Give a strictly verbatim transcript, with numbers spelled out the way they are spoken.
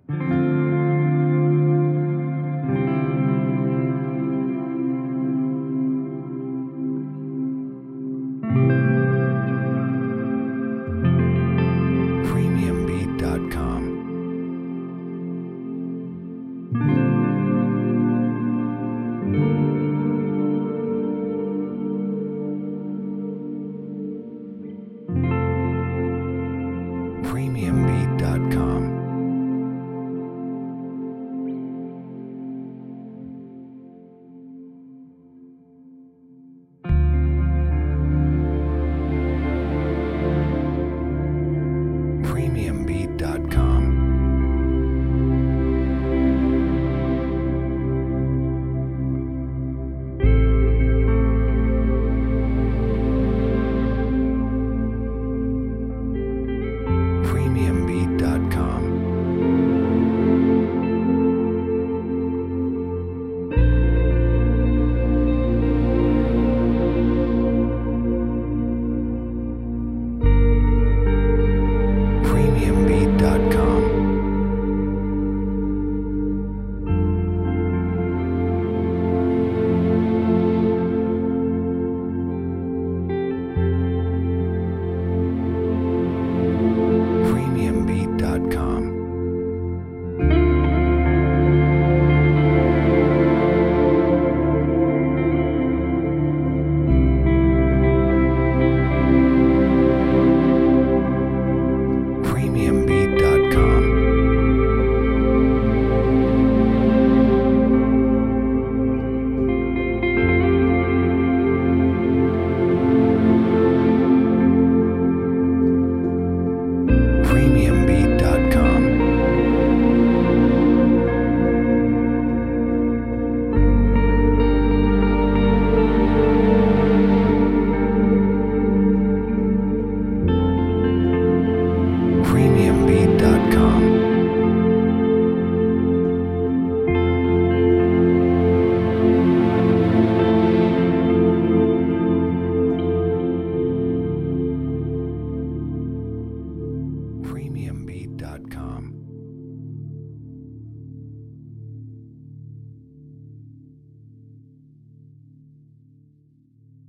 premium beat dot com. premium beat dot com. premium beat dot com. premium beat dot com. premium beat dot com. premium beat dot com. premium beat dot com. premium beat dot com. premium beat dot com. premium beat dot com.